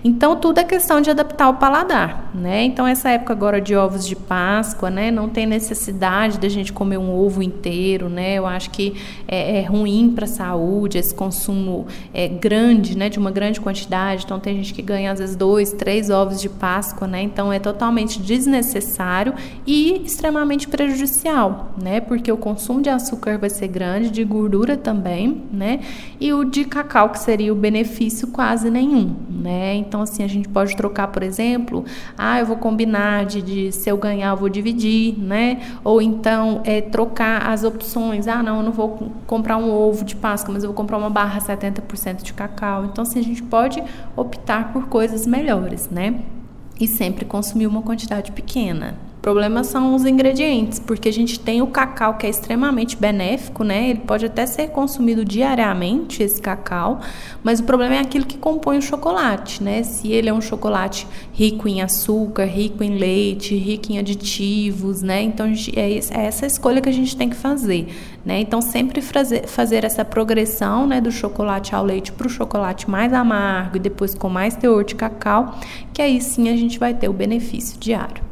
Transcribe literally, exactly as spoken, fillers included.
Então, tudo é questão de adaptar o paladar, né? Então, essa época agora de ovos de Páscoa, né? Não tem necessidade da gente comer um ovo inteiro, né? Eu acho que é, é ruim para a saúde esse consumo é, grande, né? De uma grande quantidade. Então, tem gente que ganha, às vezes, dois, três ovos de Páscoa, né? Então, é totalmente desnecessário e extremamente prejudicial, né? Porque o consumo de açúcar vai ser grande, de gordura também, né? E o de cacau, que seria o benefício, quase nenhum, né? Então, assim, a gente pode trocar, por exemplo, ah, eu vou combinar de, de se eu ganhar, eu vou dividir, né? Ou então, é, trocar as opções. Ah, não, eu não vou comprar um ovo de Páscoa, mas eu vou comprar uma barra setenta por cento de cacau. Então, assim, a gente pode optar por coisas melhores, né? E sempre consumir uma quantidade pequena. O problema são os ingredientes, porque a gente tem o cacau, que é extremamente benéfico, né? Ele pode até ser consumido diariamente, esse cacau, mas o problema é aquilo que compõe o chocolate, né? Se ele é um chocolate rico em açúcar, rico em leite, rico em aditivos, né? Então, é essa escolha que a gente tem que fazer, né? Então, sempre fazer, fazer essa progressão, né, do chocolate ao leite para o chocolate mais amargo e depois com mais teor de cacau, que aí sim a gente vai ter o benefício diário.